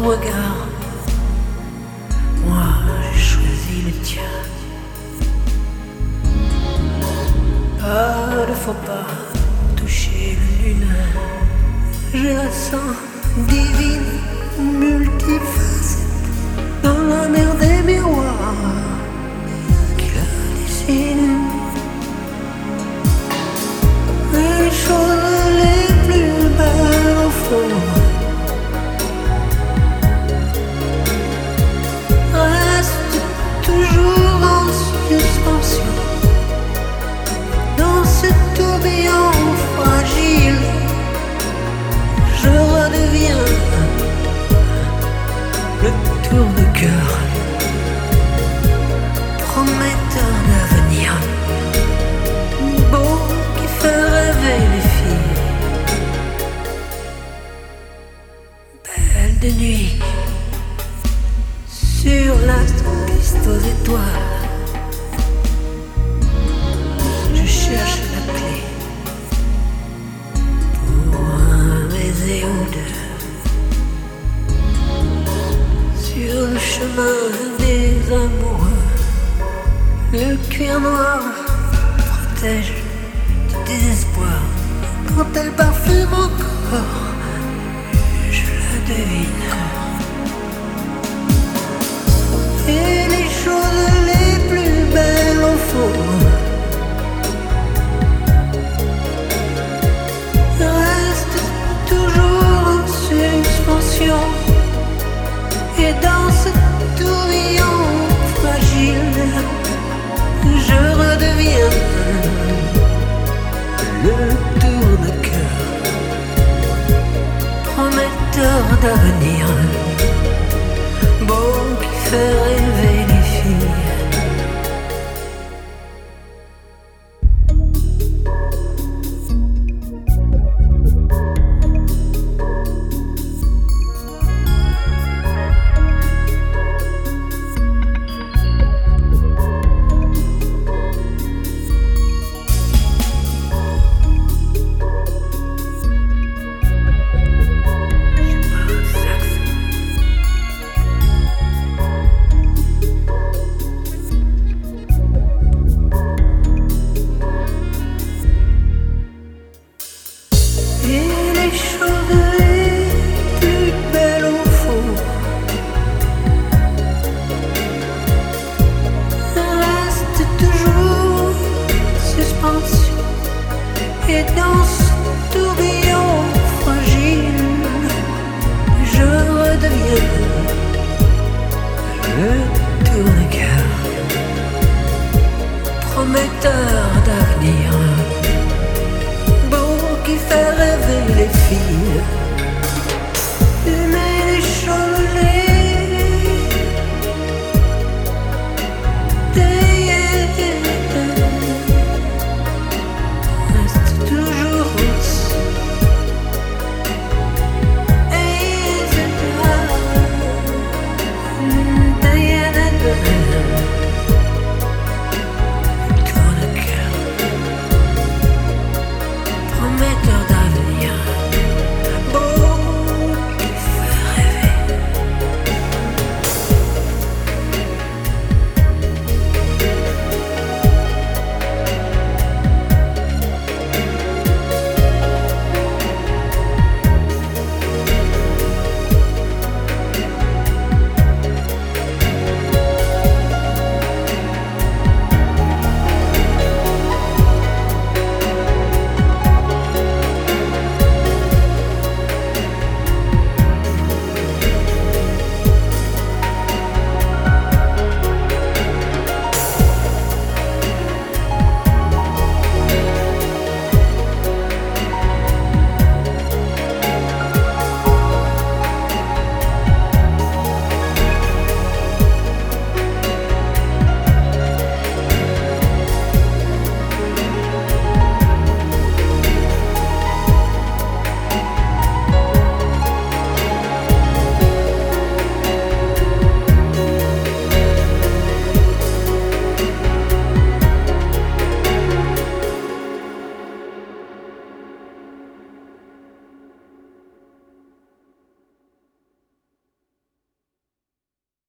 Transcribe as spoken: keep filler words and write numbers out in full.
regard. Moi, j'ai choisi le tien. Pas de faux pas, toucher le lunaire. Je la sens divine, multifacette, dans la mer des miroirs qui la dessinent. Les choses les plus belles au fond restent toujours en suspension dans ce tourbillon fragile. Je redeviens le tour de cœur, prometteur d'avenir, beau qui fait rêver les filles. Belle de nuit, sur la piste aux étoiles, je cherche la clé pour un baiser ou deux. Sur le chemin des amoureux, le cuir noir protège du désespoir. Quand elle parfume encore, je la devine. Et les choses les plus belles au fond restent toujours en suspension. Et dans ce tourbillon fragile, je redeviens le tour de cœur, prometteur d'avenir, beau qui fait rêver.